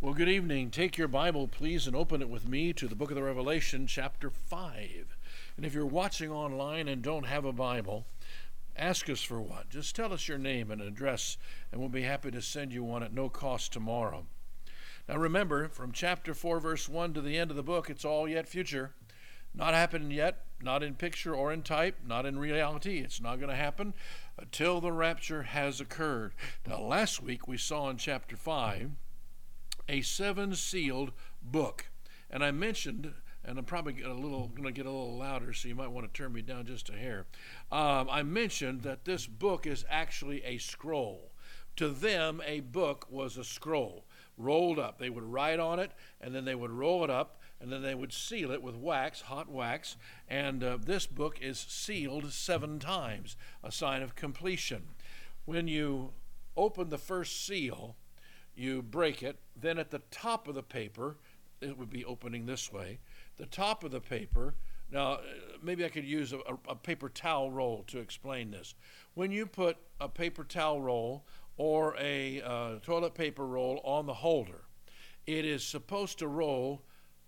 Well, good evening. Take your Bible, please, and open it with me to the book of the Revelation, chapter 5. And if you're watching online and don't have a Bible, ask us for one. Just tell us your name and address, and we'll be happy to send you one at no cost tomorrow. Now remember, from chapter 4, verse 1 to the end of the book, it's all yet future. Not happened yet, not in picture or in type, not in reality. It's not going to happen until the rapture has occurred. Now last week we saw in chapter 5 a seven-sealed book. And I mentioned, and I'm probably going to get a little louder, so you might want to turn me down just a hair. I mentioned that this book is actually a scroll. To them, a book was a scroll, rolled up. They would write on it, and then they would roll it up, and then they would seal it with wax, hot wax, and this book is sealed 7 times, a sign of completion. When you open the first seal, you break it, then at the top of the paper, it would be opening this way, the top of the paper, now maybe I could use a paper towel roll to explain this. When you put a paper towel roll or a toilet paper roll on the holder, it is supposed to roll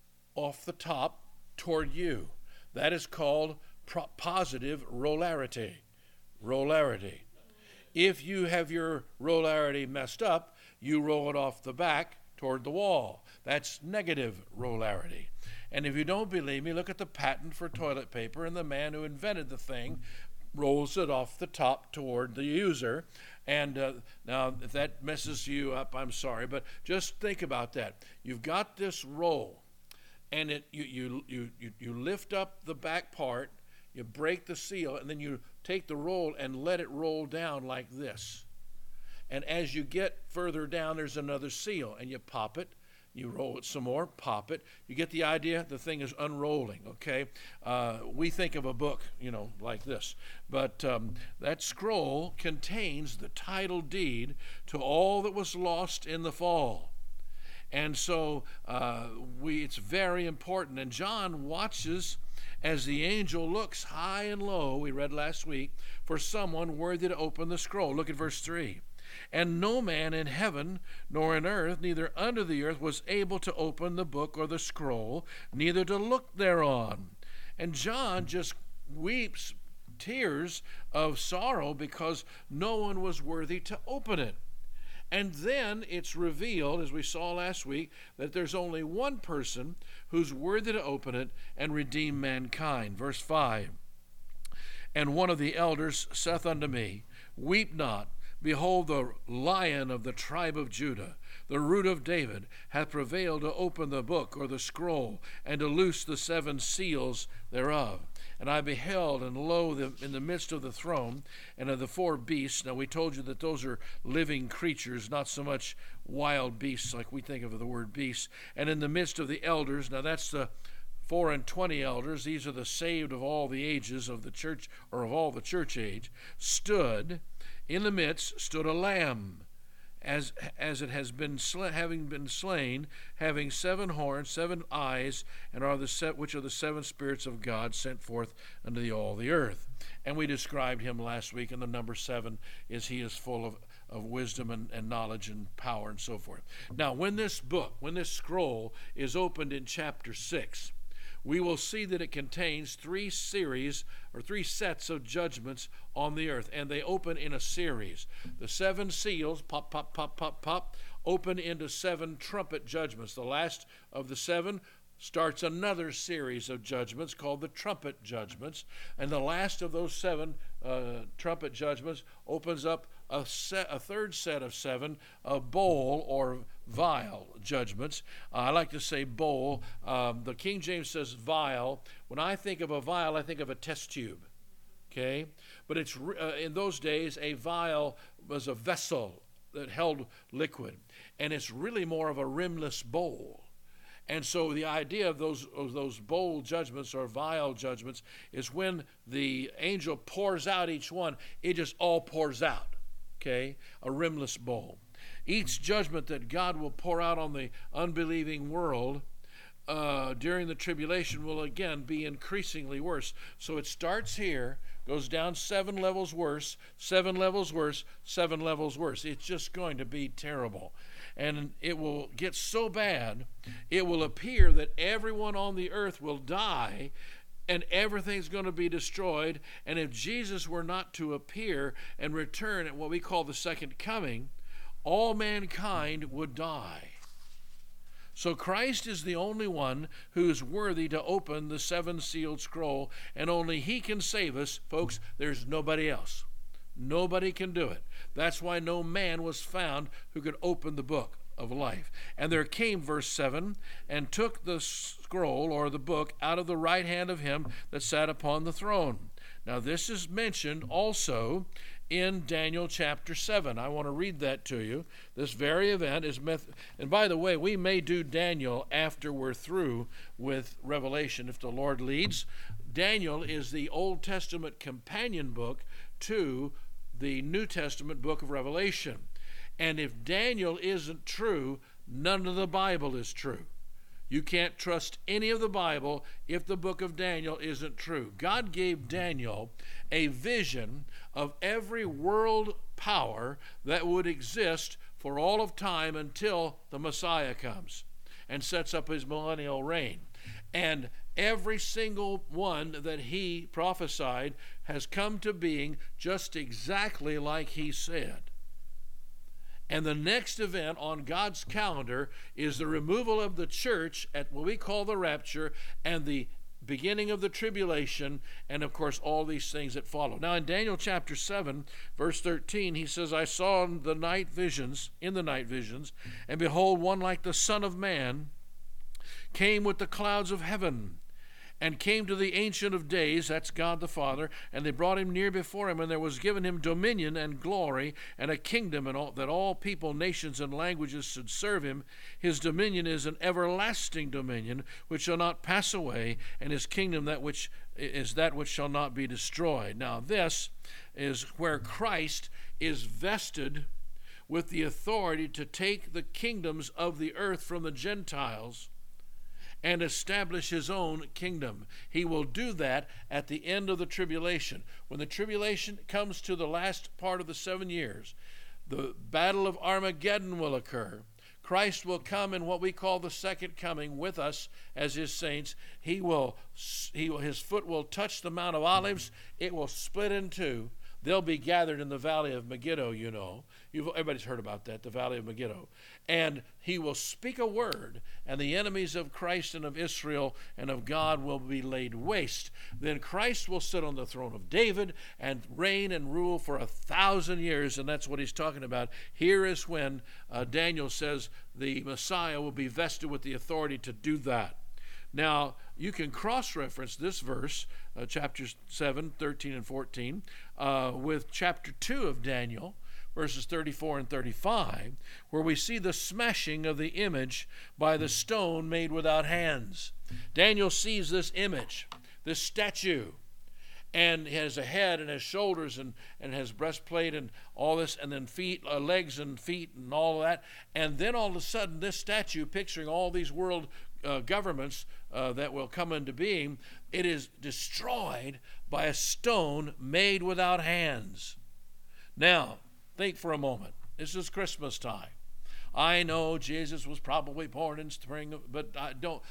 off the top toward you. That is called positive rollarity. Rollarity. If you have your rollarity messed up, you roll it off the back toward the wall. That's negative rollarity. And if you don't believe me, look at the patent for toilet paper, and the man who invented the thing rolls it off the top toward the user. And now, if that messes you up, I'm sorry, but just think about that. You've got this roll, and you lift up the back part, you break the seal, and then you take the roll and let it roll down like this. And as you get further down, there's another seal, and you pop it, you roll it some more, pop it. You get the idea? The thing is unrolling, okay? We think of a book, like this. But that scroll contains the title deed to all that was lost in the fall. And so it's very important. And John watches as the angel looks high and low, we read last week, for someone worthy to open the scroll. Look at verse 3. And no man in heaven, nor in earth, neither under the earth, was able to open the book or the scroll, neither to look thereon. And John just weeps tears of sorrow because no one was worthy to open it. And then it's revealed, as we saw last week, that there's only one person who's worthy to open it and redeem mankind. Verse 5. And one of the elders saith unto me, Weep not. Behold, the Lion of the tribe of Judah, the root of David, hath prevailed to open the book or the scroll, and to loose the 7 seals thereof. And I beheld, and lo, in the midst of the throne, and of the 4 beasts. Now we told you that those are living creatures, not so much wild beasts like we think of the word beasts. And in the midst of the elders, now that's the 24 elders, these are the saved of all the ages of the church, or of all the church age, in the midst stood a lamb, as it has been having been slain, having 7 horns, 7 eyes, and which are the 7 spirits of God sent forth unto all the earth. And we described him last week, and the number 7 is he is full of wisdom and knowledge and power and so forth. Now, when this scroll is opened in chapter 6, we will see that it contains 3 sets of judgments on the earth, and they open in a series. The 7 seals, pop, pop, pop, pop, pop, open into 7 trumpet judgments. The last of the 7 starts another series of judgments called the trumpet judgments, and the last of those 7 trumpet judgments opens up a third set of 7 bowl or vial judgments. I like to say bowl. The King James says vial. When I think of a vial, I think of a test tube. Okay, but it's in those days a vial was a vessel that held liquid, and it's really more of a rimless bowl. And so the idea of those bowl judgments or vial judgments is when the angel pours out each one, it just all pours out. Okay, a rimless bowl. Each judgment that God will pour out on the unbelieving world during the tribulation will again be increasingly worse. So it starts here, goes down 7 levels worse, 7 levels worse, 7 levels worse. It's just going to be terrible. and it will get so bad, it will appear that everyone on the earth will die and everything's going to be destroyed. And if Jesus were not to appear and return at what we call the second coming, all mankind would die. So Christ is the only one who's worthy to open the seven-sealed scroll, and only he can save us. Folks, there's nobody else. Nobody can do it. That's why no man was found who could open the book of life. And there came, verse 7, and took the scroll, or the book, out of the right hand of him that sat upon the throne. Now this is mentioned also in Daniel chapter 7. I want to read that to you. This very event is and by the way, we may do Daniel after we're through with Revelation if the Lord leads. Daniel is the Old Testament companion book to the New Testament book of Revelation. And if Daniel isn't true, none of the Bible is true. You can't trust any of the Bible if the book of Daniel isn't true. God gave Daniel a vision of every world power that would exist for all of time until the Messiah comes and sets up his millennial reign. And every single one that he prophesied has come to being just exactly like he said. And the next event on God's calendar is the removal of the church at what we call the rapture, and the beginning of the tribulation, and of course all these things that follow. Now in Daniel chapter 7, verse 13, he says, I saw in the night visions, and behold, one like the Son of Man came with the clouds of heaven, and came to the Ancient of Days, that's God the Father, and they brought him near before him, and there was given him dominion and glory and a kingdom, and that all people, nations, and languages should serve him. His dominion is an everlasting dominion which shall not pass away, and his kingdom that which shall not be destroyed. Now this is where Christ is vested with the authority to take the kingdoms of the earth from the Gentiles and establish his own kingdom. He will do that at the end of the tribulation. When the tribulation comes to the last part of the 7 years, the battle of Armageddon will occur. Christ will come in what we call the second coming with us as his saints. His foot will touch the Mount of Olives. It will split in two. They'll be gathered in the valley of Megiddo, you know. Everybody's heard about that, the valley of Megiddo. And he will speak a word, and the enemies of Christ and of Israel and of God will be laid waste. Then Christ will sit on the throne of David and reign and rule for 1,000 years, and that's what he's talking about. Here is when Daniel says the Messiah will be vested with the authority to do that. Now, you can cross-reference this verse, chapter 7, 13 and 14, with chapter 2 of Daniel, verses 34 and 35, where we see the smashing of the image by the stone made without hands. Daniel sees this image, this statue, and has a head and has shoulders and has breastplate and all this, and then feet, legs and feet and all of that. And then all of a sudden, this statue, picturing all these world governments that will come into being, it is destroyed by a stone made without hands. Now, think for a moment. This is Christmas time. I know Jesus was probably born in spring, but I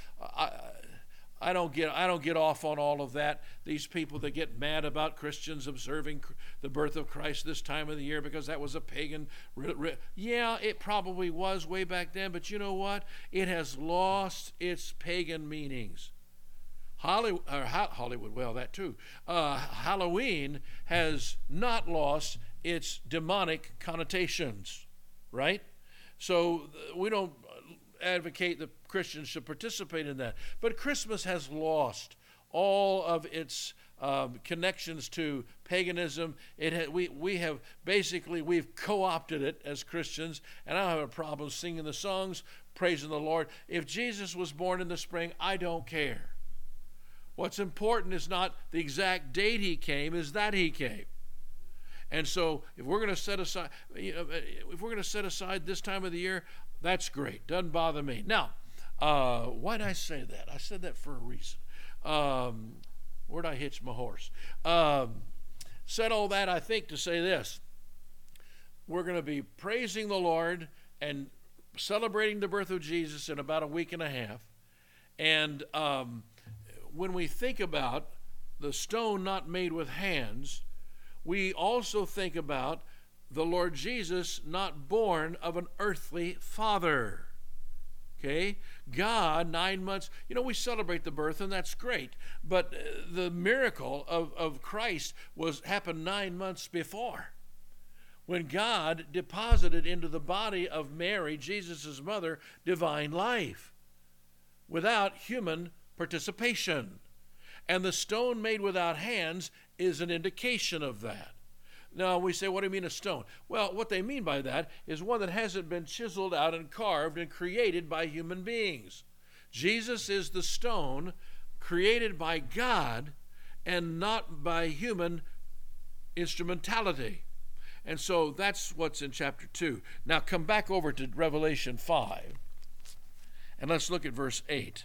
don't get off on all of that. These people that get mad about Christians observing the birth of Christ this time of the year because that was a pagan. Yeah, it probably was way back then, but you know what? It has lost its pagan meanings. Hollywood, well, that too. Halloween has not lost its demonic connotations, right? So we don't advocate that Christians should participate in that. But Christmas has lost all of its connections to paganism. We've co-opted it as Christians, and I don't have a problem singing the songs, praising the Lord. If Jesus was born in the spring, I don't care. What's important is not the exact date he came, is that he came. And so if we're going to set aside this time of the year, that's great. Doesn't bother me. Now, why did I say that? I said that for a reason. Where'd I hitch my horse? Said all that, I think, to say this. We're going to be praising the Lord and celebrating the birth of Jesus in about a week and a half. And when we think about the stone not made with hands, we also think about the Lord Jesus not born of an earthly father. Okay? God, 9 months, we celebrate the birth, and that's great. But the miracle of Christ happened 9 months before, when God deposited into the body of Mary, Jesus' mother, divine life without human participation. And the stone made without hands is an indication of that. Now, we say, what do you mean a stone? Well, what they mean by that is one that hasn't been chiseled out and carved and created by human beings. Jesus is the stone created by God and not by human instrumentality. And so that's what's in chapter 2. Now come back over to Revelation 5, and let's look at verse 8.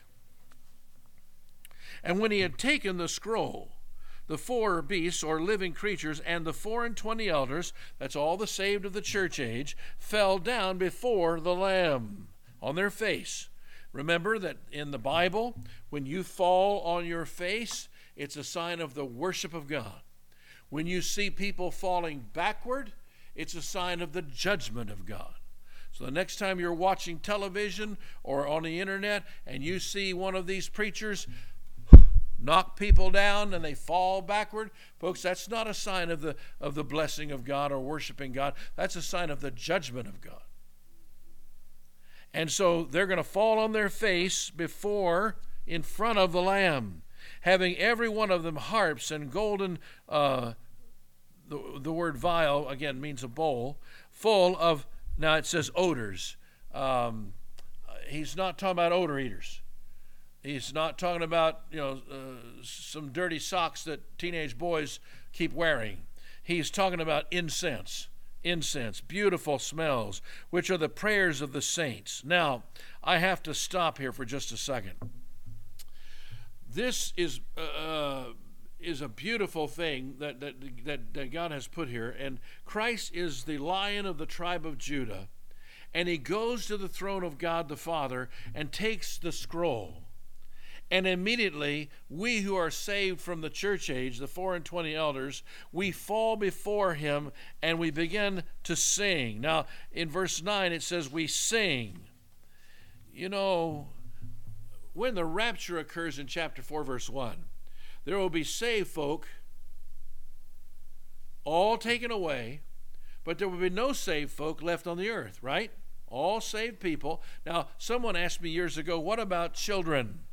And when he had taken the scroll, the 4 beasts or living creatures and the 24 elders, that's all the saved of the church age, fell down before the Lamb on their face. Remember that in the Bible, when you fall on your face, it's a sign of the worship of God. When you see people falling backward, it's a sign of the judgment of God. So the next time you're watching television or on the internet and you see one of these preachers knock people down and they fall backward, folks, that's not a sign of the blessing of God or worshiping God. That's a sign of the judgment of God. And so they're going to fall on their face in front of the Lamb, having every one of them harps and golden, the word vial, again, means a bowl, full of, now it says odors. He's not talking about odor eaters. He's not talking about, some dirty socks that teenage boys keep wearing. He's talking about incense, beautiful smells, which are the prayers of the saints. Now, I have to stop here for just a second. This is a beautiful thing that God has put here, and Christ is the Lion of the tribe of Judah, and he goes to the throne of God the Father and takes the scroll. And immediately, we who are saved from the church age, the 24 elders, we fall before him and we begin to sing. Now, in verse 9, it says we sing. When the rapture occurs in chapter 4, verse 1, there will be saved folk all taken away, but there will be no saved folk left on the earth, right? All saved people. Now, someone asked me years ago, what about children?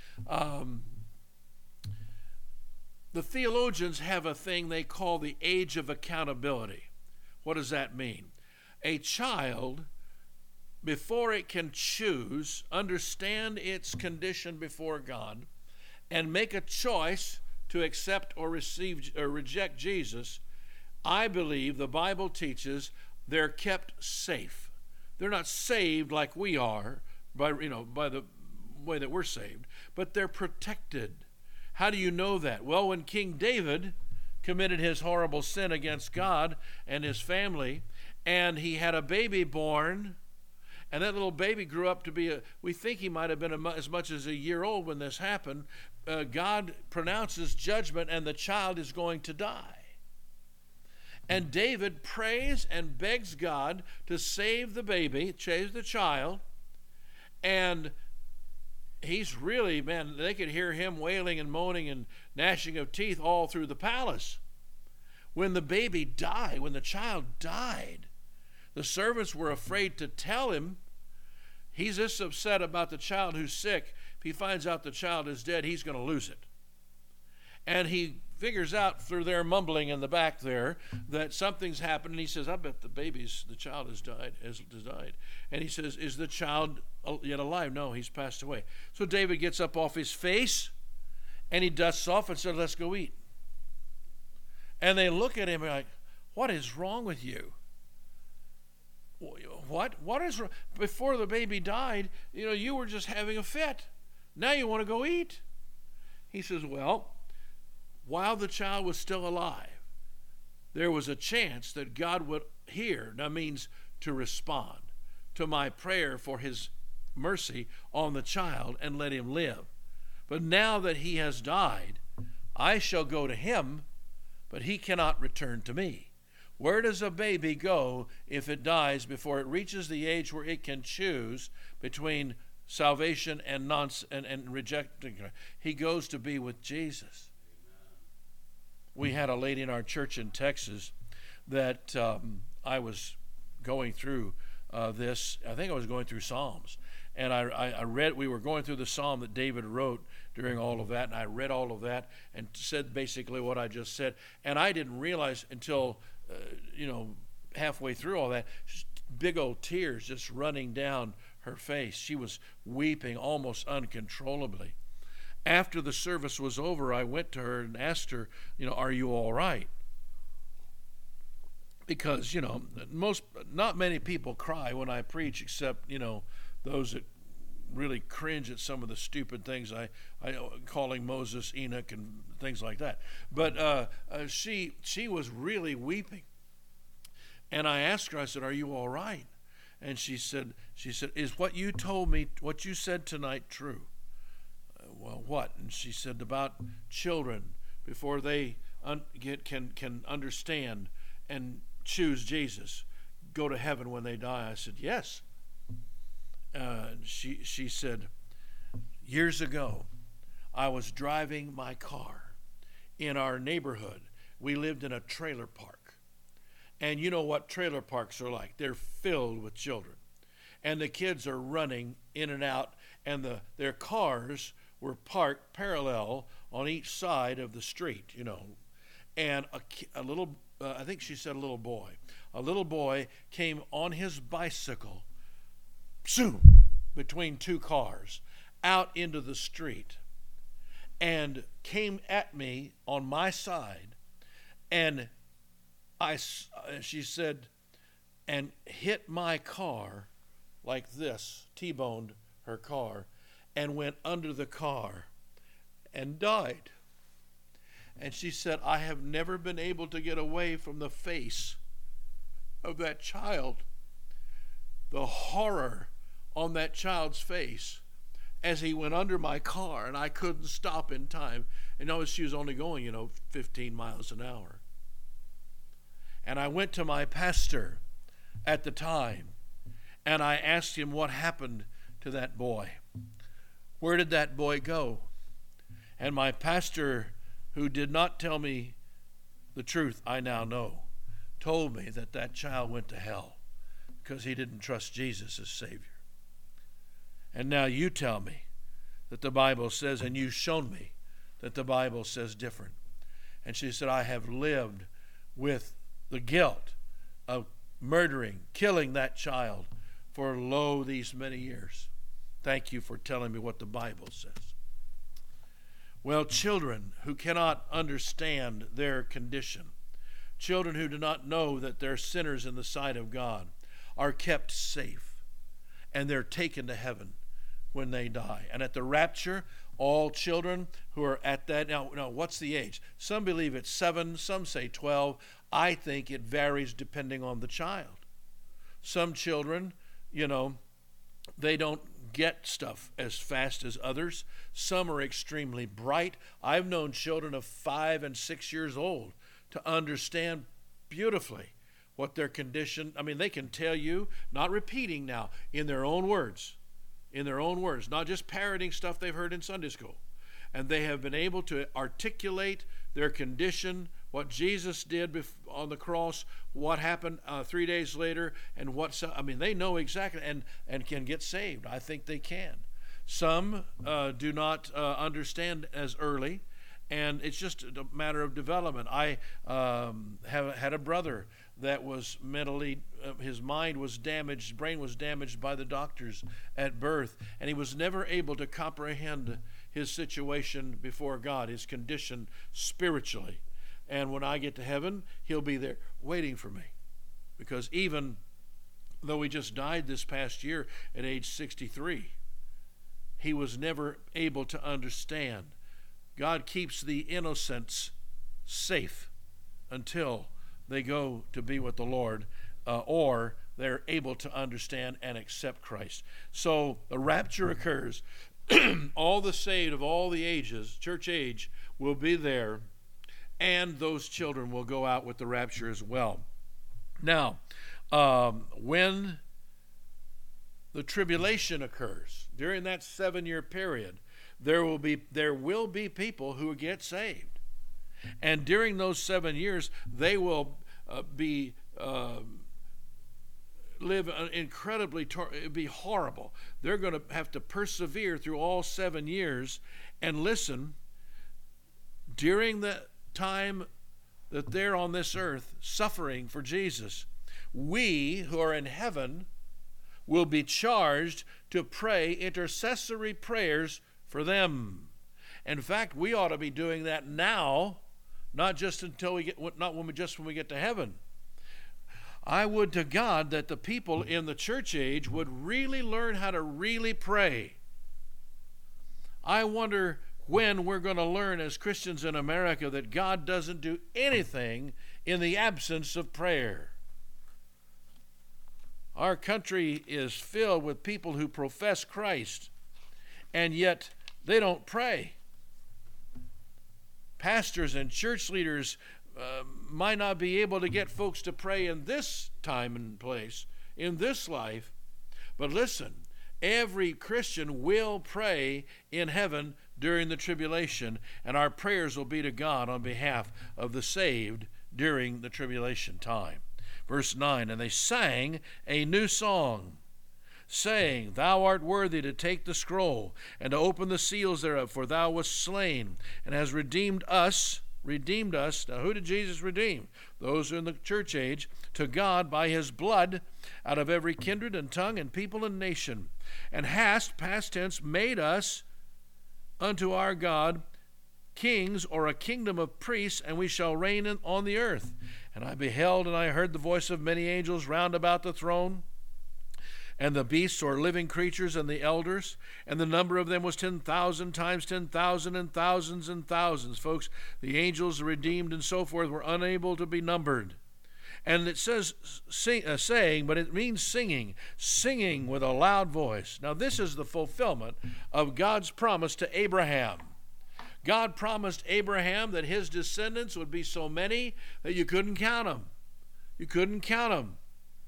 The theologians have a thing they call the age of accountability. What does that mean? A child, before it can choose, understand its condition before God, and make a choice to accept or receive or reject Jesus, I believe the Bible teaches they're kept safe. They're not saved like we are by the way that we're saved, but they're protected. How do you know that? Well, when King David committed his horrible sin against God and his family, and he had a baby born, and that little baby grew up to be we think he might have been as much as a year old when this happened. God pronounces judgment, and the child is going to die. And David prays and begs God to save the baby, save the child, and he's really, they could hear him wailing and moaning and gnashing of teeth all through the palace. When the baby died, when the child died, the servants were afraid to tell him. He's this upset about the child who's sick. If he finds out the child is dead, he's going to lose it. And he figures out through their mumbling in the back there that something's happened, and he says, I bet the child has died. And he says, is the child yet alive? No, he's passed away. So David gets up off his face, and he dusts off and says, let's go eat. And they look at him like, what is wrong with you? What is wrong? Before the baby died, you were just having a fit. Now you want to go eat. He says, well, while the child was still alive, there was a chance that God would hear. That means to respond, to my prayer for his mercy on the child and let him live. But now that he has died, I shall go to him, but he cannot return to me. Where does a baby go if it dies before it reaches the age where it can choose between salvation and rejecting? He goes to be with Jesus. We had a lady in our church in Texas that I was going through this. I think I was going through Psalms. And I read, we were going through the psalm that David wrote during all of that, and I read all of that and said basically what I just said. And I didn't realize until, halfway through all that, big old tears just running down her face. She was weeping almost uncontrollably. After the service was over, I went to her and asked her, are you all right? Because, not many people cry when I preach except, those that really cringe at some of the stupid things I calling Moses Enoch and things like that. But she was really weeping. And I asked her, I said, are you all right? And she said, is what you told me, what you said tonight true? Well, what? And she said about children before they can understand and choose Jesus, go to heaven when they die. I said, yes. She said, years ago, I was driving my car in our neighborhood. We lived in a trailer park. And you know what trailer parks are like. They're filled with children. And the kids are running in and out, and their cars were parked parallel on each side of the street, And a little, I think she said a little boy came on his bicycle, zoom, between two cars, out into the street, and came at me on my side, and she said, and hit my car like this, T-boned her car, and went under the car and died. And she said, I have never been able to get away from the face of that child. The horror on that child's face as he went under my car, and I couldn't stop in time. And she was only going, 15 miles an hour. And I went to my pastor at the time, and I asked him what happened to that boy. Where did that boy go? And my pastor, who did not tell me the truth I now know, told me that child went to hell because he didn't trust Jesus as Savior. And now you tell me that the Bible says, and you've shown me that the Bible says different. And she said, I have lived with the guilt of murdering, killing that child for these many years. Thank you for telling me what the Bible says. Well, children who cannot understand their condition, children who do not know that they're sinners in the sight of God, are kept safe, and they're taken to heaven when they die. And at the rapture, all children who are at that, now what's the age? Some believe it's 7, some say 12. I think it varies depending on the child. Some children, they don't get stuff as fast as others. Some are extremely bright. I've known children of 5 and 6 years old to understand beautifully what their condition, they can tell you, not repeating now, in their own words, not just parroting stuff they've heard in Sunday school. And they have been able to articulate their condition, what Jesus did on the cross, what happened 3 days later, and they know exactly and can get saved. I think they can. Some do not understand as early, and it's just a matter of development. I have had a brother that was mentally, his mind was damaged, brain was damaged by the doctors at birth, and he was never able to comprehend his situation before God, his condition spiritually. And when I get to heaven, he'll be there waiting for me. Because even though he just died this past year at age 63, he was never able to understand. God keeps the innocents safe until they go to be with the Lord, or they're able to understand and accept Christ. So the rapture occurs. All the saved of all the ages, church age, will be there, and those children will go out with the rapture as well. Now, when the tribulation occurs, during that 7-year period, there will be people who get saved. And during those 7 years, they will live incredibly, it'd be horrible. They're going to have to persevere through all 7 years. And listen, during the time that they're on this earth suffering for Jesus, we who are in heaven will be charged to pray intercessory prayers for them. In fact, we ought to be doing that now, not just when we get to heaven. I would to God that the people in the church age would really learn how to really pray. I wonder when we're going to learn as Christians in America that God doesn't do anything in the absence of prayer. Our country is filled with people who profess Christ, and yet they don't pray. Pastors and church leaders might not be able to get folks to pray in this time and place, in this life. But listen, every Christian will pray in heaven during the tribulation, and our prayers will be to God on behalf of the saved during the tribulation time. Verse 9, and they sang a new song, saying, Thou art worthy to take the scroll and to open the seals thereof, for thou wast slain and hast redeemed us. Now, who did Jesus redeem? Those in the church age, to God by his blood, out of every kindred and tongue and people and nation, and hast, past tense, made us unto our God kings, or a kingdom of priests, and we shall reign on the earth. And I beheld, and I heard the voice of many angels round about the throne, and the beasts, or living creatures, and the elders, and the number of them was 10,000 times 10,000, and thousands and thousands. Folks, the angels, the redeemed, and so forth were unable to be numbered. And it says saying, but it means singing with a loud voice. Now this is the fulfillment of God's promise to Abraham. God promised Abraham that his descendants would be so many that you couldn't count them. You couldn't count them.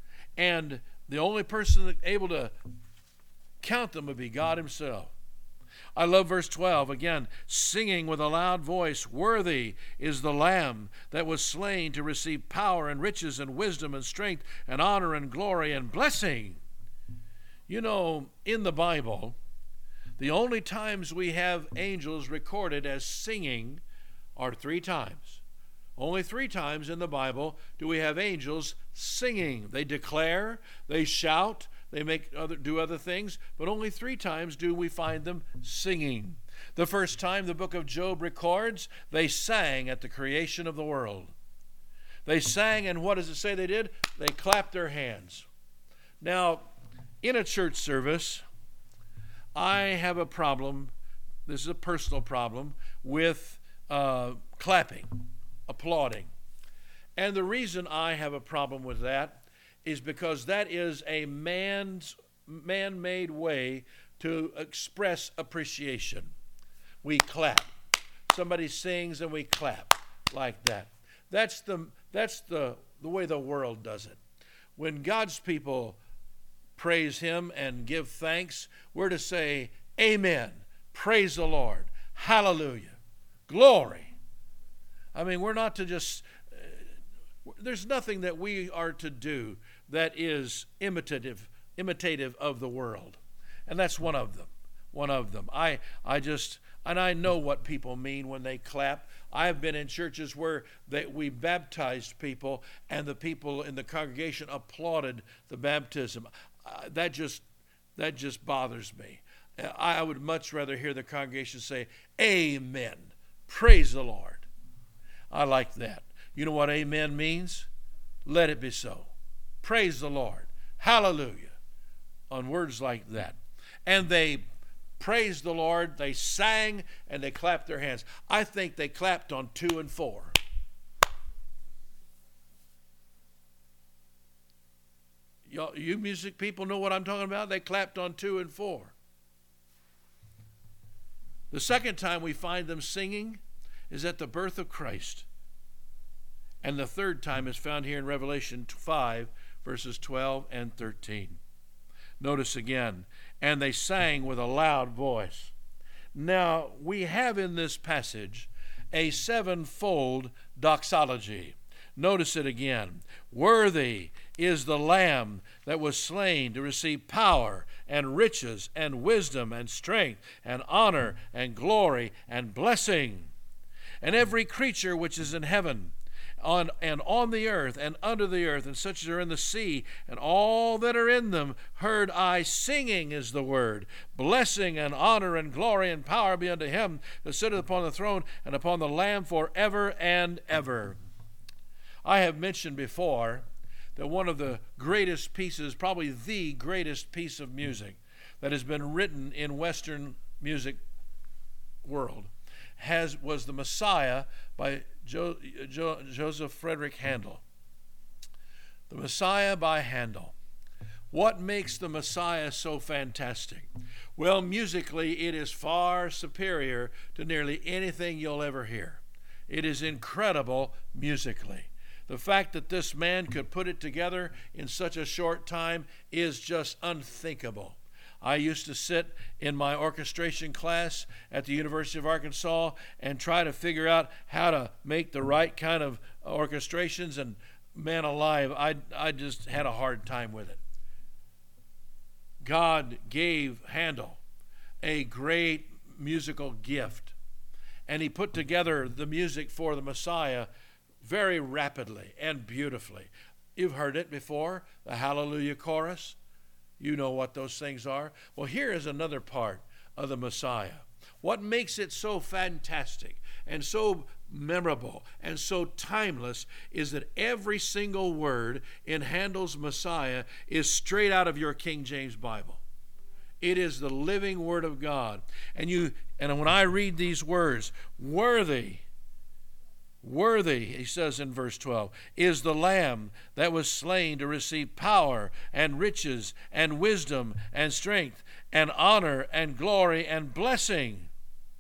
And the only person that able to count them would be God himself. I love verse 12, again, singing with a loud voice, Worthy is the Lamb that was slain to receive power and riches and wisdom and strength and honor and glory and blessing. You know, in the Bible, the only times we have angels recorded as singing are 3 times. Only 3 times in the Bible do we have angels singing. They declare, they shout, they do other things, but only 3 times do we find them singing. The first time the book of Job records, they sang at the creation of the world. They sang, and what does it say they did? They clapped their hands. Now, in a church service, I have a problem, this is a personal problem, with clapping, applauding. And the reason I have a problem with that is because that is a man-made way to express appreciation. We clap. Somebody sings and we clap like that. That's the way the world does it. When God's people praise him and give thanks, we're to say, Amen, praise the Lord, hallelujah, glory. I mean, we're not to just, there's nothing that we are to do that is imitative of the world. And that's one of them. I know what people mean when they clap. I've been in churches where we baptized people and the people in the congregation applauded the baptism. That just bothers me. I would much rather hear the congregation say, Amen, praise the Lord. I like that. You know what amen means? Let it be so. Praise the Lord. Hallelujah. On words like that. And they praised the Lord, they sang, and they clapped their hands. I think they clapped on 2 and 4. You music people know what I'm talking about? They clapped on 2 and 4. The second time we find them singing is at the birth of Christ. And the third time is found here in Revelation 5, verses 12 and 13. Notice again, and they sang with a loud voice. Now, we have in this passage a sevenfold doxology. Notice it again. Worthy is the Lamb that was slain to receive power and riches and wisdom and strength and honor and glory and blessing. And every creature which is in heaven and on the earth and under the earth, and such as are in the sea, and all that are in them, heard I singing, is the word. Blessing and honor and glory and power be unto him that sitteth upon the throne and upon the Lamb forever and ever. I have mentioned before that one of the greatest pieces, probably the greatest piece of music that has been written in Western music world was the Messiah by Joseph Frederick Handel. The Messiah by Handel. What makes the Messiah so fantastic? Well, musically, it is far superior to nearly anything you'll ever hear. It is incredible musically. The fact that this man could put it together in such a short time is just unthinkable. I used to sit in my orchestration class at the University of Arkansas and try to figure out how to make the right kind of orchestrations, and man alive, I just had a hard time with it. God gave Handel a great musical gift, and he put together the music for the Messiah very rapidly and beautifully. You've heard it before, the Hallelujah chorus. You know what those things are. Well, here is another part of the Messiah. What makes it so fantastic and so memorable and so timeless is that every single word in Handel's Messiah is straight out of your King James Bible. It is the living Word of God. And when I read these words, worthy, he says in verse 12, is the Lamb that was slain to receive power and riches and wisdom and strength and honor and glory and blessing.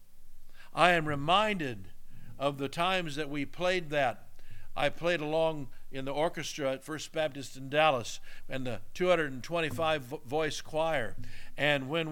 I am reminded of the times that we played that. I played along in the orchestra at First Baptist in Dallas and the 225 voice choir. And when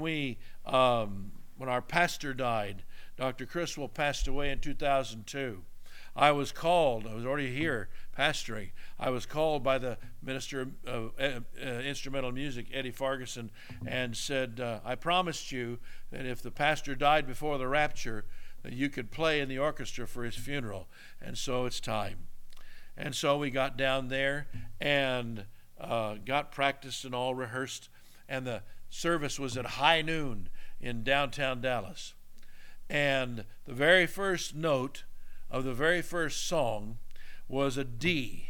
our pastor died, Dr. Criswell passed away in 2002. I was already here pastoring. I was called by the minister of instrumental music, Eddie Farguson, and said, I promised you that if the pastor died before the rapture, that you could play in the orchestra for his funeral. And so it's time. And so we got down there and got practiced and all rehearsed. And the service was at high noon in downtown Dallas. And the very first note of the very first song was a D.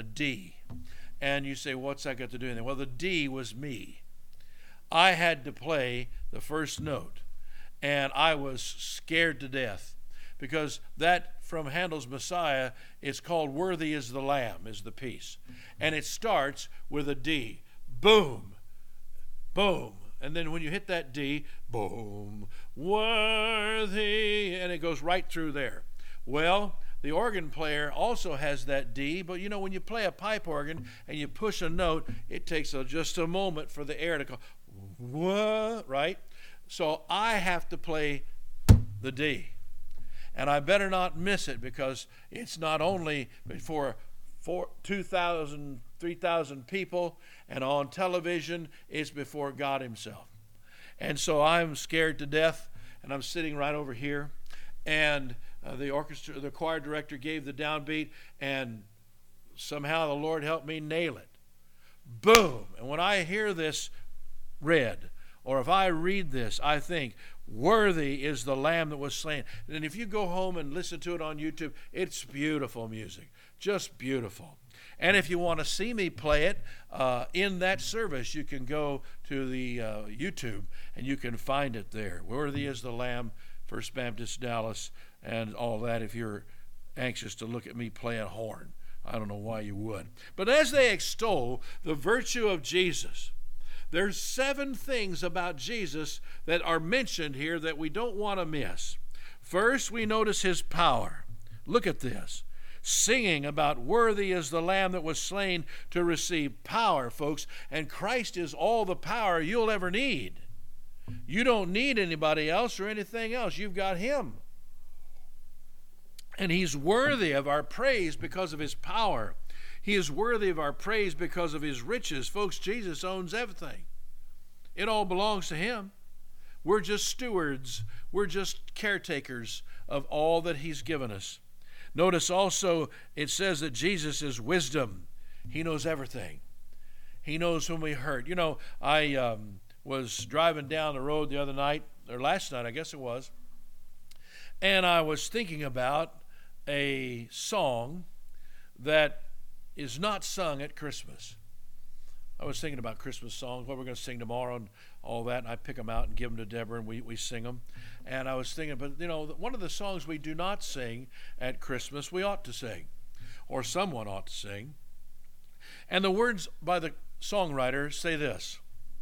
And you say, what's that got to do with it? Well, the D was me. I had to play the first note, and I was scared to death, because that from Handel's Messiah is called Worthy is the Lamb, is the piece. And it starts with a D. Boom, boom. And then when you hit that D, boom, worthy, and it goes right through there. Well, the organ player also has that D, but you know, when you play a pipe organ and you push a note, it takes just a moment for the air to go, what, right? So I have to play the D. And I better not miss it, because it's not only for 2,000, 3,000 people, and on television, it's before God himself. And so I'm scared to death, and I'm sitting right over here, and the choir director gave the downbeat, and somehow the Lord helped me nail it. Boom! And when I hear this read, or if I read this, I think, worthy is the Lamb that was slain. And if you go home and listen to it on YouTube, it's beautiful music, just beautiful. And if you want to see me play it in that service, you can go to the YouTube and you can find it there. Worthy is the Lamb, First Baptist Dallas, and all that, if you're anxious to look at me play a horn. I don't know why you would. But as they extol the virtue of Jesus, there's 7 things about Jesus that are mentioned here that we don't want to miss. First, we notice his power. Look at this. Singing about worthy is the Lamb that was slain to receive power, folks. And Christ is all the power you'll ever need. You don't need anybody else or anything else. You've got him. And he's worthy of our praise because of his power. He is worthy of our praise because of his riches. Folks, Jesus owns everything. It all belongs to him. We're just stewards. We're just caretakers of all that he's given us. Notice also it says that Jesus is wisdom. He knows everything. He knows when we hurt. You know, I was driving down the road the other night, or last night I guess it was, and I was thinking about a song that is not sung at Christmas. I was thinking about Christmas songs, what we're going to sing tomorrow and all that, and I pick them out and give them to Deborah, and we sing them. And I was thinking, but you know, one of the songs we do not sing at Christmas, we ought to sing, or someone ought to sing. And the words by the songwriter say this: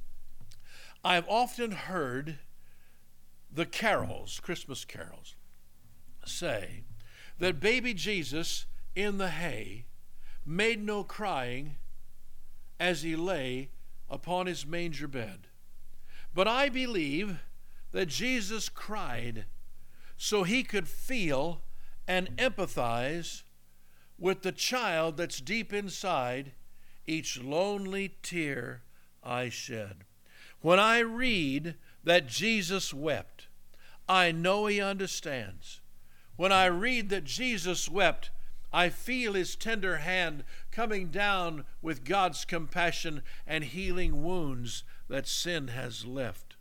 I've often heard the carols, Christmas carols, say that baby Jesus in the hay made no crying as he lay upon his manger bed. But I believe that Jesus cried so he could feel and empathize with the child that's deep inside each lonely tear I shed. When I read that Jesus wept, I know he understands. When I read that Jesus wept, I feel his tender hand coming down with God's compassion and healing wounds that sin has left.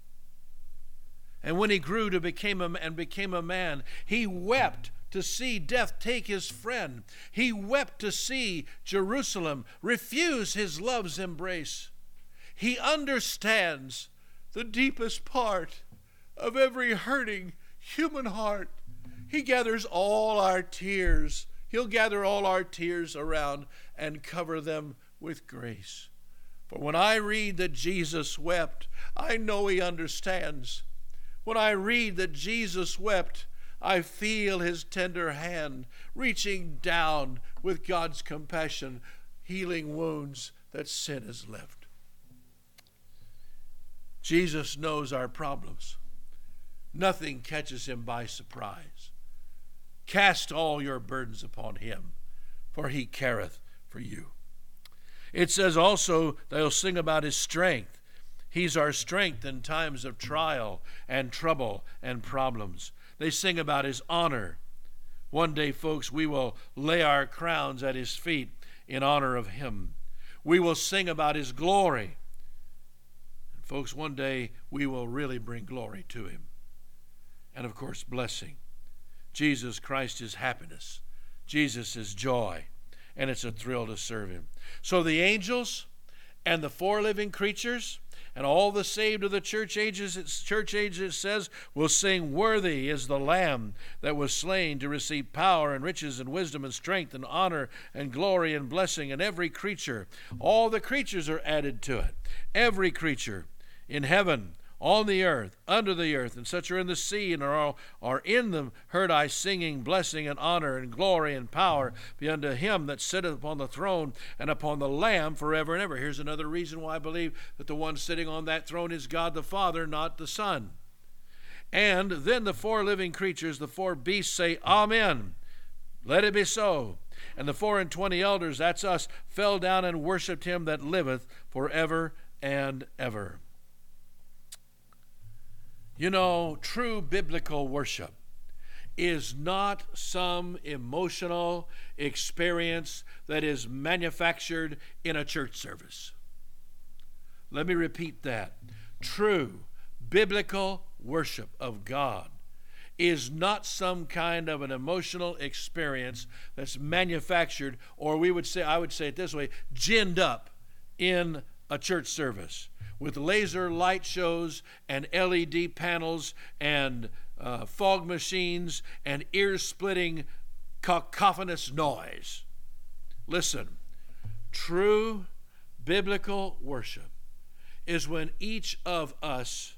And when he grew to became a man, he wept to see death take his friend. He wept to see Jerusalem refuse his love's embrace. He understands the deepest part of every hurting human heart. He gathers all our tears. He'll gather all our tears around and cover them with grace. For when I read that Jesus wept, I know he understands. When I read that Jesus wept, I feel his tender hand reaching down with God's compassion, healing wounds that sin has left. Jesus knows our problems. Nothing catches him by surprise. Cast all your burdens upon him, for he careth for you. It says also they'll sing about his strength. He's our strength in times of trial and trouble and problems. They sing about his honor. One day, folks, we will lay our crowns at his feet in honor of him. We will sing about his glory. And folks, one day we will really bring glory to him. And of course, blessing. Jesus Christ is happiness. Jesus is joy. And it's a thrill to serve him. So the angels and the 4 living creatures and all the saved of the church ages, it says, will sing, worthy is the Lamb that was slain to receive power and riches and wisdom and strength and honor and glory and blessing. And every creature, all the creatures are added to it. Every creature in heaven, on the earth, under the earth, and such are in the sea, and are in them, heard I singing, blessing and honor and glory and power be unto him that sitteth upon the throne and upon the Lamb forever and ever. Here's another reason why I believe that the one sitting on that throne is God the Father, not the Son. And then the 4 living creatures, the 4 beasts, say, Amen. Let it be so. And the 24 elders, that's us, fell down and worshipped him that liveth forever and ever. You know, true biblical worship is not some emotional experience that is manufactured in a church service. Let me repeat that. True biblical worship of God is not some kind of an emotional experience that's manufactured, or I would say it this way, ginned up in a church service with laser light shows and LED panels and fog machines and ear-splitting cacophonous noise. Listen, true biblical worship is when each of us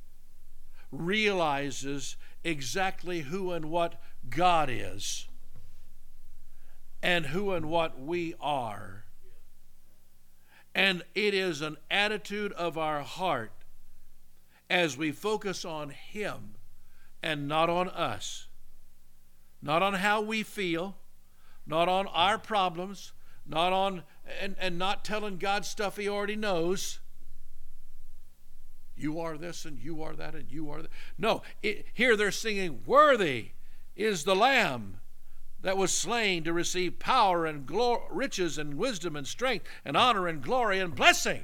realizes exactly who and what God is and who and what we are. And it is an attitude of our heart as we focus on Him and not on us, not on how we feel, not on our problems, not on and not telling God stuff He already knows. You are this and you are that and you are that. No, here they're singing, "Worthy is the Lamb that was slain to receive power and riches and wisdom and strength and honor and glory and blessing."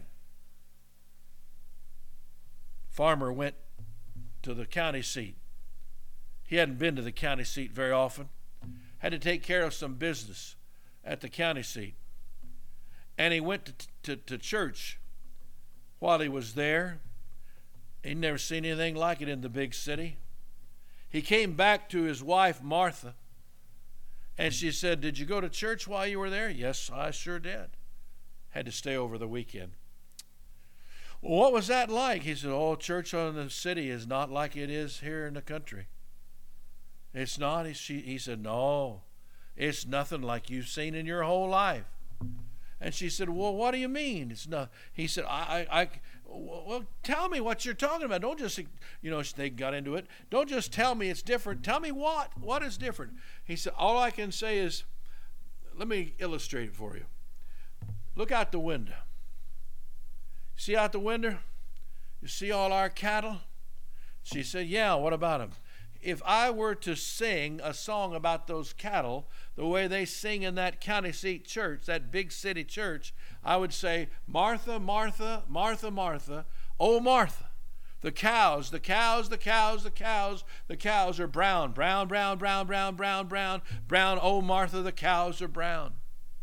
Farmer went to the county seat. He hadn't been to the county seat very often. Had to take care of some business at the county seat. And he went to church while he was there. He'd never seen anything like it in the big city. He came back to his wife, Martha, and she said, "Did you go to church while you were there?" "Yes, I sure did. Had to stay over the weekend." "Well, what was that like?" He said, "Oh, church in the city is not like it is here in the country." "It's not?" He said, "No, it's nothing like you've seen in your whole life." And she said, "Well, what do you mean it's not?" He said, well, tell me what you're talking about. Don't just, they got into it. Don't just tell me it's different. Tell me what is different." He said, "All I can say is," let me illustrate it for you. Look out the window. See out the window? You see all our cattle? She said, "Yeah, what about them?" If I were to sing a song about those cattle the way they sing in that county seat church, that big city church, I would say, "Martha, Martha, Martha, Martha, oh Martha, the cows, the cows, the cows, the cows, the cows are brown, brown, brown, brown, brown, brown, brown, brown, oh Martha, the cows are brown."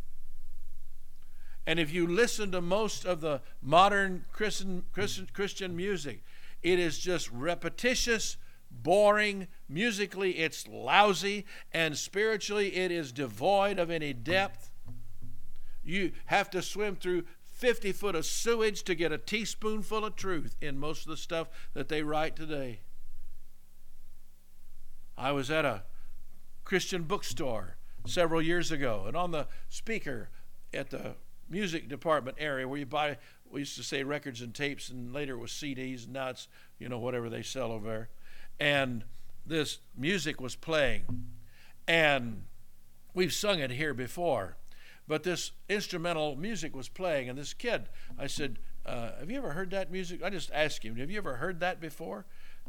And if you listen to most of the modern Christian music, it is just repetitious, boring. Musically it's lousy, and spiritually it is devoid of any depth. You have to swim through 50 foot of sewage to get a teaspoonful of truth in most of the stuff that they write today. I was at a Christian bookstore several years ago, and on the speaker at the music department area where you buy, we used to say records and tapes, and later it was CDs, and now it's whatever they sell over there. And this music was playing, and we've sung it here before, but this instrumental music was playing, and this kid, I said, "Have you ever heard that music?" I just asked him, "Have you ever heard that before?"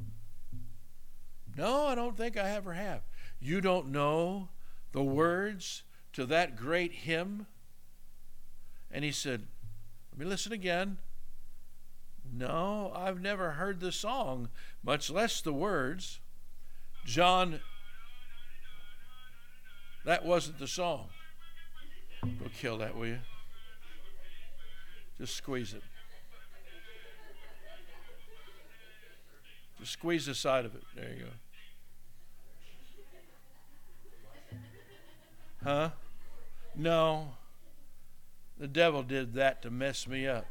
"No, I don't think I ever have." "You don't know the words to that great hymn?" And he said, "Let me listen again." "No, I've never heard the song, much less the words." John, that wasn't the song. Go kill that, will you? Just squeeze it. Just squeeze the side of it. There you go. Huh? No. The devil did that to mess me up.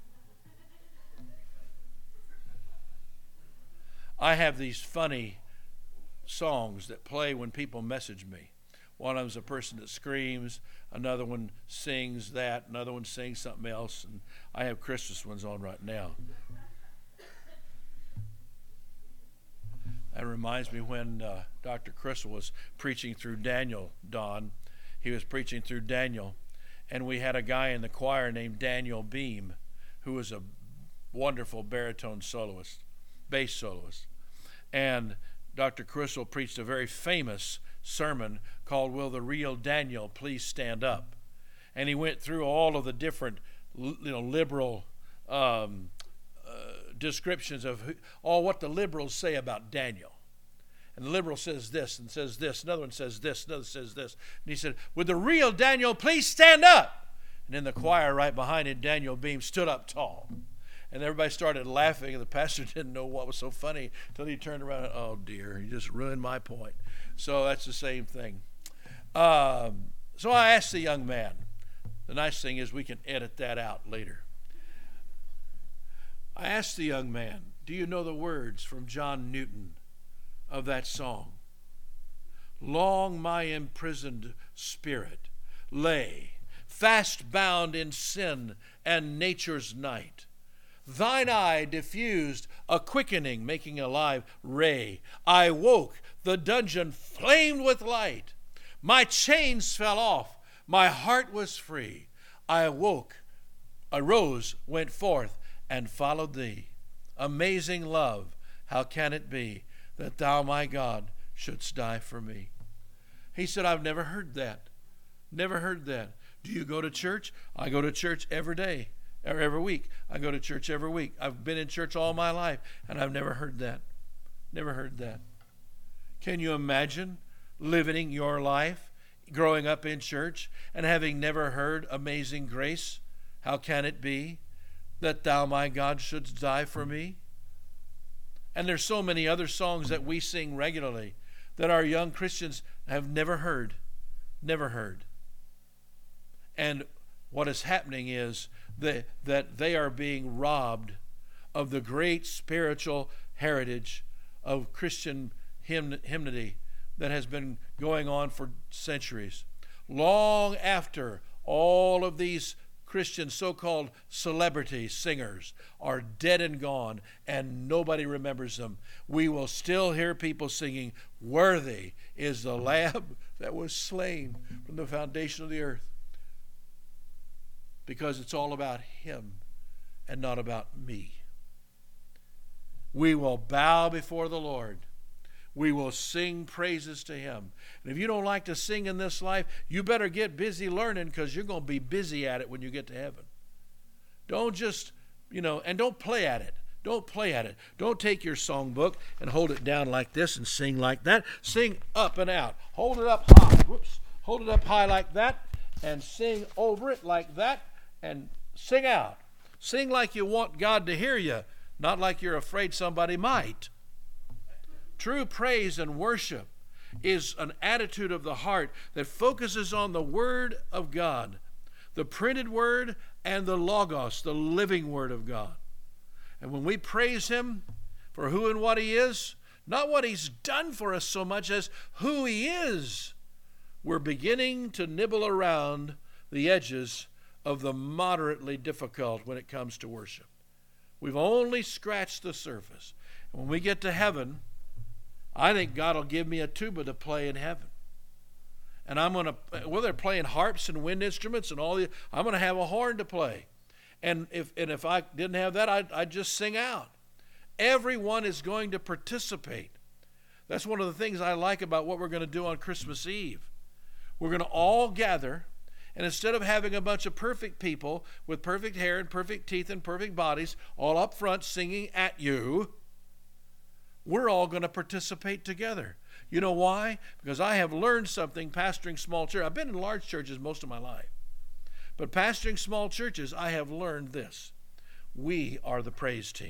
I have these funny songs that play when people message me. One of them's a person that screams, another one sings that, another one sings something else, and I have Christmas ones on right now. That reminds me when Dr. Crystal was preaching through Daniel, Don. He was preaching through Daniel, and we had a guy in the choir named Daniel Beam, who was a wonderful baritone soloist, bass soloist. And Dr. Crystal preached a very famous sermon called "Will the Real Daniel Please Stand Up?" And he went through all of the different liberal descriptions of what the liberals say about Daniel. And the liberal says this and says this, another one says this, another says this. And he said, "Would the real Daniel please stand up?" And in the choir right behind him, Daniel Beam stood up tall. And everybody started laughing, and the pastor didn't know what was so funny until he turned around and, "Oh dear, he just ruined my point." So that's the same thing. So I asked the young man, The nice thing is we can edit that out later. I asked the young man, do you know the words from John Newton of that song? Long my imprisoned spirit lay, fast bound in sin and nature's night. Thine eye diffused a quickening, making alive ray. I woke, the dungeon flamed with light. My chains fell off, my heart was free. I awoke, arose, went forth, and followed thee. Amazing love, how can it be that thou, my God, shouldst die for me? He said, I've never heard that. Never heard that. Do you go to church? I go to church every day, or every week. I go to church every week. I've been in church all my life, and I've never heard that. Never heard that. Can you imagine living your life, growing up in church, and having never heard Amazing Grace? How can it be that thou, my God, shouldst die for me? And there's so many other songs that we sing regularly that our young Christians have never heard. Never heard. And what is happening is that they are being robbed of the great spiritual heritage of Christian hymnody that has been going on for centuries. Long after all of these Christian so-called celebrity singers are dead and gone and nobody remembers them, we will still hear people singing, "Worthy is the Lamb that was slain from the foundation of the earth," because it's all about Him and not about me. We will bow before the Lord. We will sing praises to Him. And if you don't like to sing in this life, you better get busy learning, because you're going to be busy at it when you get to heaven. Don't just, and don't play at it. Don't play at it. Don't take your songbook and hold it down like this and sing like that. Sing up and out. Hold it up high. Whoops. Hold it up high like that and sing over it like that and sing out. Sing like you want God to hear you, not like you're afraid somebody might. True praise and worship is an attitude of the heart that focuses on the Word of God, the printed Word and the Logos, the living Word of God. And when we praise Him for who and what He is, not what He's done for us so much as who He is, we're beginning to nibble around the edges of the moderately difficult when it comes to worship. We've only scratched the surface. And when we get to heaven, I think God will give me a tuba to play in heaven. And I'm going to, they're playing harps and wind instruments and all, I'm going to have a horn to play. And if I didn't have that, I'd just sing out. Everyone is going to participate. That's one of the things I like about what we're going to do on Christmas Eve. We're going to all gather, and instead of having a bunch of perfect people with perfect hair and perfect teeth and perfect bodies all up front singing at you, we're all going to participate together. You know why? Because I have learned something pastoring small churches. I've been in large churches most of my life. But pastoring small churches, I have learned this. We are the praise team.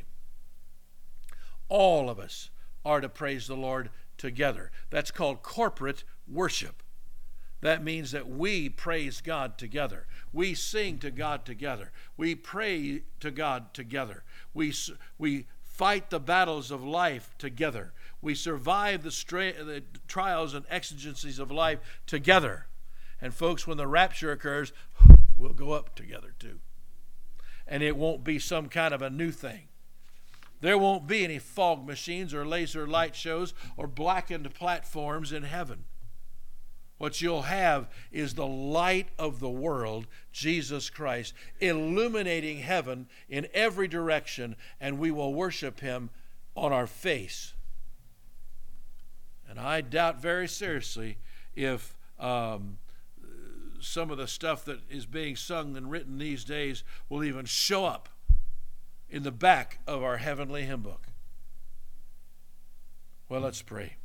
All of us are to praise the Lord together. That's called corporate worship. That means that we praise God together. We sing to God together. We pray to God together. We fight the battles of life together. We survive the trials and exigencies of life together. And folks, when the rapture occurs, we'll go up together too. And it won't be some kind of a new thing. There won't be any fog machines or laser light shows or blackened platforms in heaven. What you'll have is the light of the world, Jesus Christ, illuminating heaven in every direction, and we will worship Him on our face. And I doubt very seriously if some of the stuff that is being sung and written these days will even show up in the back of our heavenly hymn book. Well, let's pray.